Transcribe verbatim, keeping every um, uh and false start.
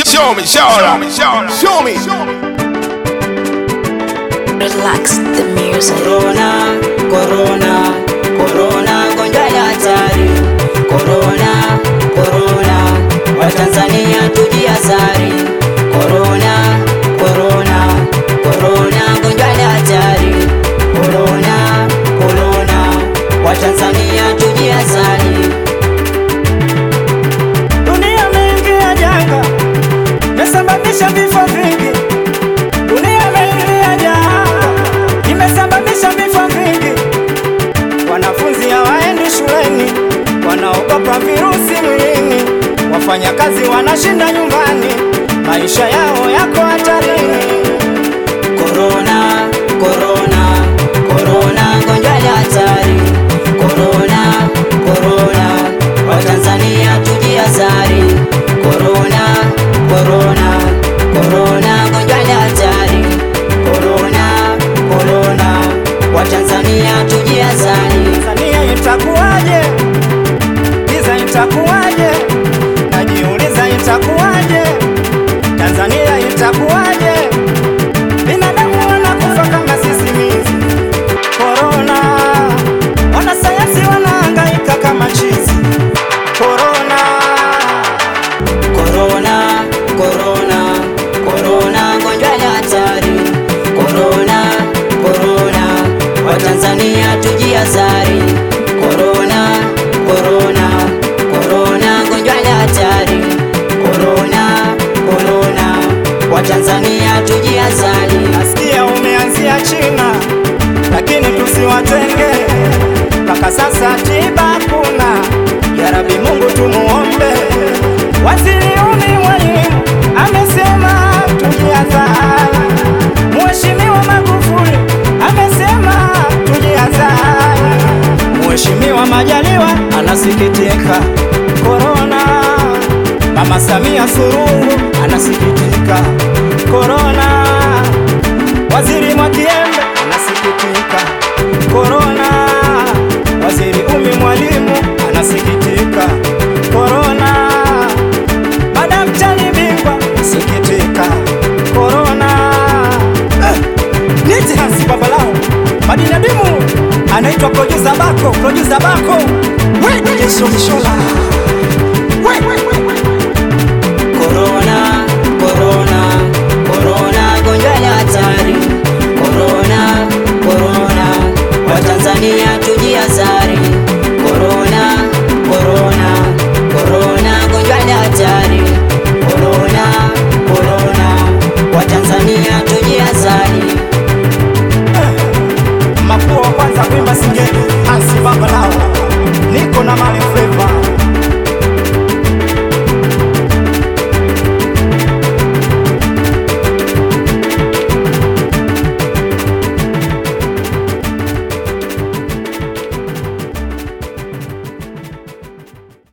show me, show me, show me, show me. Relax the music. Corona, corona, corona, gonjwa la hatari. Corona, corona, Watanzania tujihadhari. Corona, corona, corona, gonjwa la hatari. Corona, corona, Watanzania tujihadhari. Dunia imeingia janga, imesababisha vifo vingi. Dunia imeingia janga, imesababisha vifo vingi. Wanafunzi hawaendi shuleni, wanaogopa virusi mwilini. Wafanyakazi wanashinda nyumbani, maisha yao yako hatarini. Corona, corona, corona, gonjwa la hatari. Corona, corona, Watanzania tujihadhari. Corona, corona, corona, gonjwa la hatari. Corona, corona, Watanzania tujihadhari. Tanzania itakuwaje? Giza itakuwaje? Najiuliza itakuwaje? Tanzania itakuwaje? Binadamu wanakufa kama sisimizi. Corona, wanasayansi wanahangaika kama chizi. Corona, Corona, corona, corona, gonjwa la hatari. Corona, corona, Watanzania tujihadhari. Corona, corona, corona, gonjwa la hatari. Corona, corona, Watanzania tujihadhari. nasikia umeanzia China, lakini tusiwatenge. Mpaka sasa tiba hakuna. Ya Rabbi Mungu tumuombe. Waziri Umi Mwalimu amesema tujihadhari. Mheshimiwa Magufuli amesema tujihadhari. Mheshimiwa Majaliwa anasikitika. Corona, Mama Samia Suluhu anasikitika. Corona, Waziri Mwakiembe anasikitika. Corona, Waziri Umi Mwalimu anasikitika. Corona,